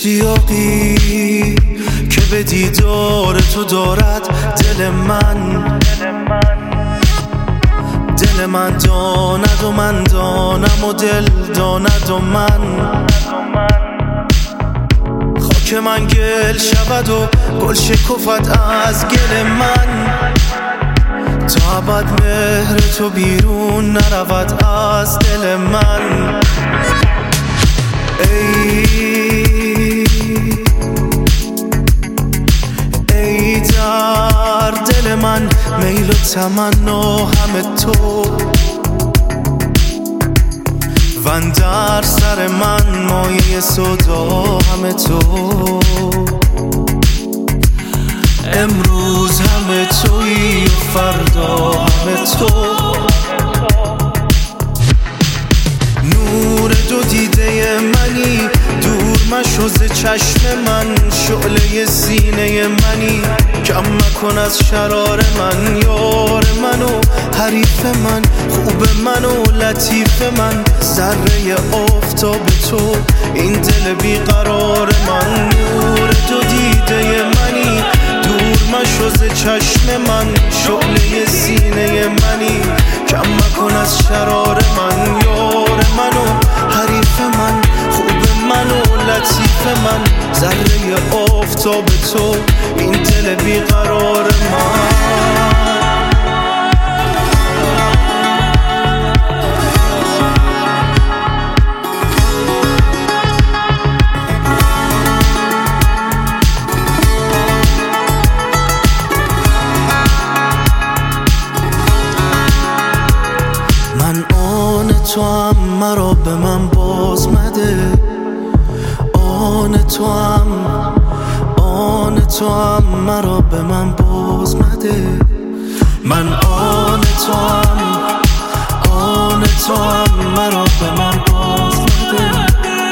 اشتیاقی که به دیدار تو دارد دل من داند و من دانم و دل داند و من خاک من گل شود و گل شکفت از گل من تا ابد مهر تو بیرون نرود از دل من ای در دل من میل و تمنا همه تو و اندر سر من مایه صدا همه تو امروز همه تویی و فردا همه تو نور دو دیده منی دور مشو ز چشم من شعله سینه منی کم مکن از شرار من یار من و حریف من خوب من و لطیف من ذره آفتاب تو این دل بیقرار من نور دو دیده منی دور مشو ز چشم من شعله سینه منی کم مکن از شرار من یار من و حریف من خوب من و لطیف من ذره آفتاب تو این دل بیقرار من تو هم مرا به من باز مده آن تو هم مرا به من باز مده من آن تو هم مرا به من باز مده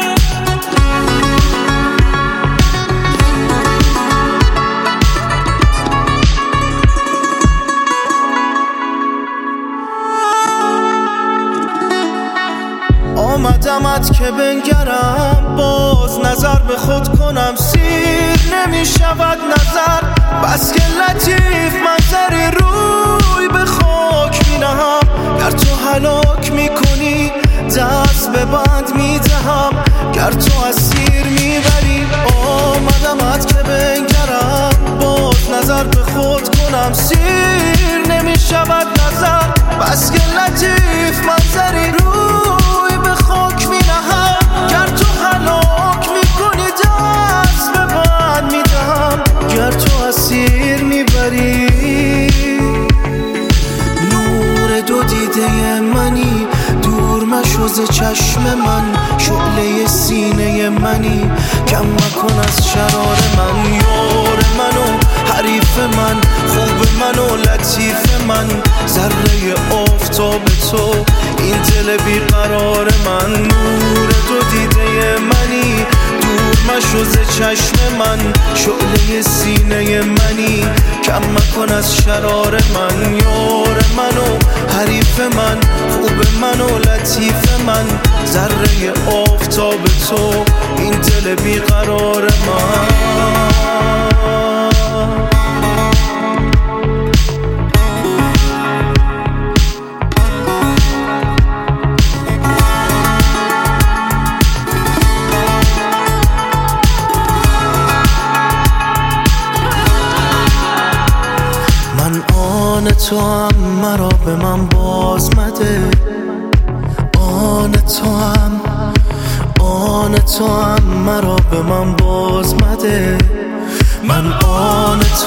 آمدمت که بنگرم باز نظر به خود کنم سیر نمی شود نظر بس که لطیف منظری روی به خاک می نهم گر تو هلاک می کنی دست به بند می دهم گر تو اسیر می بری آمدمت که بنگرم باز نظر به خود کنم سیر نمی شود نظر بس که لطیف منظری روی به خاک می نهم گر تو هلاک می کنی دست به بند می دهم گر تو اسیر می بری نور دو دیده منی دور مشو ز چشم من شعله سینه منی کم مکن از شرار من یار من و حریف من خوب من و لطیف من ذره آفتاب تو این دل بیقرار من نور دو دیده منی دور مشو ز چشم من شعله سینه منی کم مکن از شرار من یار من و حریف من خوب من و لطیف من ذره آفتاب تو این دل بیقرار من تو هم مرا به من باز مده آن تو هم مرا به من باز مده من آن